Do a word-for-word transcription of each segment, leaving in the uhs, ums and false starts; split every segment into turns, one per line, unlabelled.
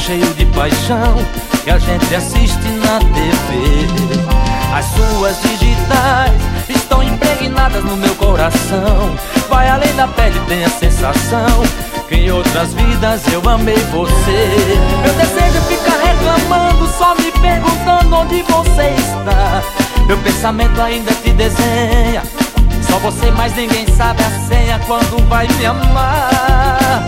cheio de paixão que a gente assiste na T V. As suas digitais estão impregnadas no meu coração. Vai além da pele, tem a sensação que em outras vidas eu amei você. Meu desejo fica reclamando, só me perguntando onde você está. Meu pensamento ainda te desenha, só você, mais ninguém sabe a senha quando vai me amar.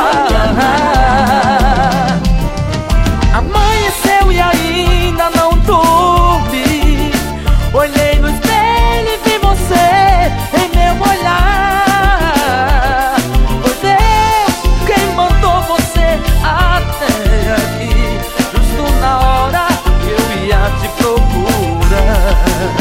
Ah, amanheceu e ainda não dormi. Olhei no espelho e vi você em meu olhar. Foi Deus quem mandou você até aqui, justo na hora que eu ia te procurar.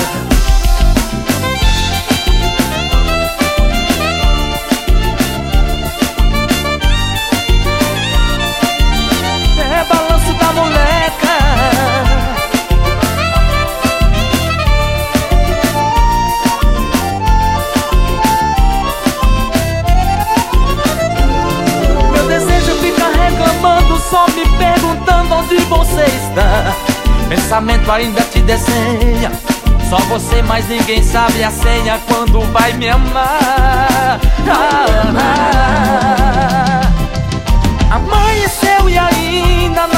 Só me perguntando onde você está. Pensamento ainda te desenha, só você, mais ninguém sabe a senha quando vai me amar. Ah, ah, amanheceu e ainda não